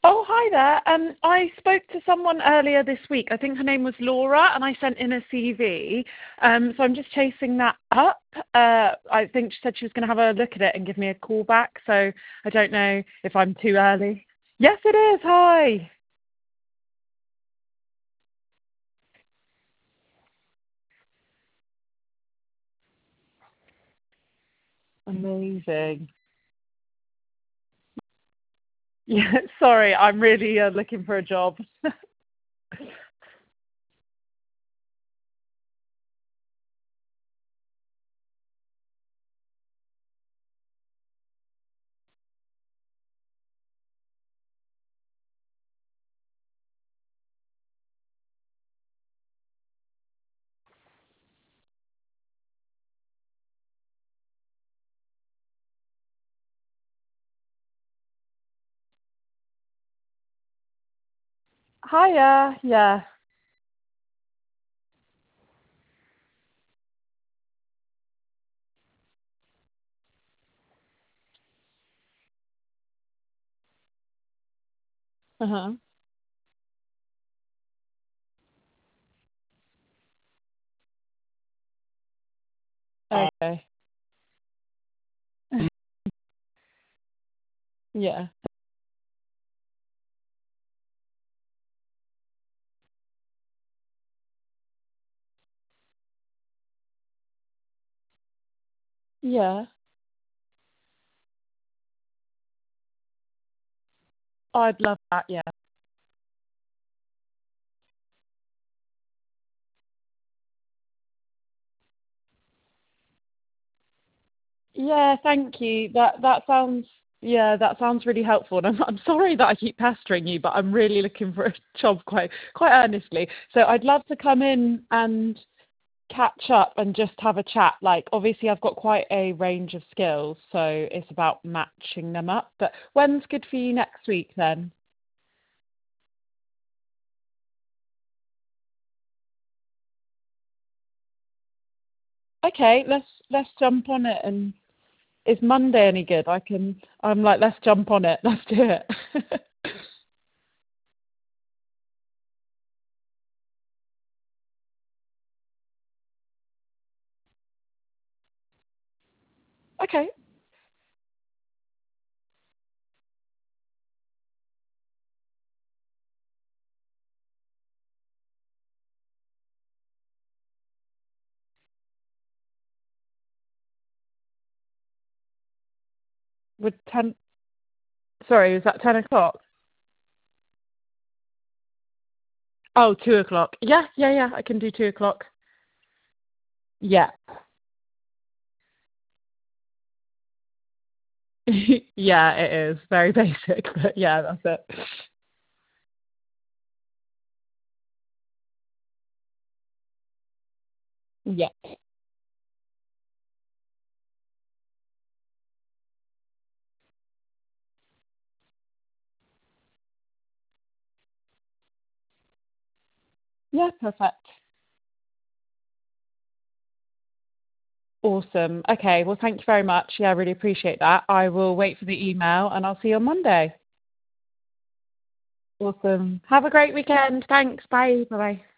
Oh, hi there. I spoke to someone earlier this week. I think her name was Laura, and I sent in a CV. So I'm just chasing that up. I think she said she was going to have a look at it and give me a call back. So I don't know if I'm too early. Yes, it is. Hi. Amazing. Yeah, sorry. I'm really looking for a job. Hiya. Yeah. Uh-huh. Okay. Yeah. Yeah. I'd love that. Yeah. Yeah, thank you. That sounds really helpful. And I'm sorry that I keep pestering you, but I'm really looking for a job quite earnestly. So I'd love to come in and catch up and just have a chat. Like obviously I've got quite a range of skills, so it's about matching them up. But when's good for you next week then? Okay, let's jump on it. And is Monday any good? I'm like, let's jump on it. Let's do it. Okay. Would 10 Sorry, was that 10 o'clock? Oh, 2 o'clock. Yeah, yeah, yeah. I can do 2 o'clock. Yeah. Yeah, it is. Very basic, but yeah, that's it. Yeah. Yeah, perfect. Awesome. Okay, well, thank you very much. Yeah, I really appreciate that. I will wait for the email and I'll see you on Monday. Awesome. Have a great weekend. Thanks. Bye. Bye-bye.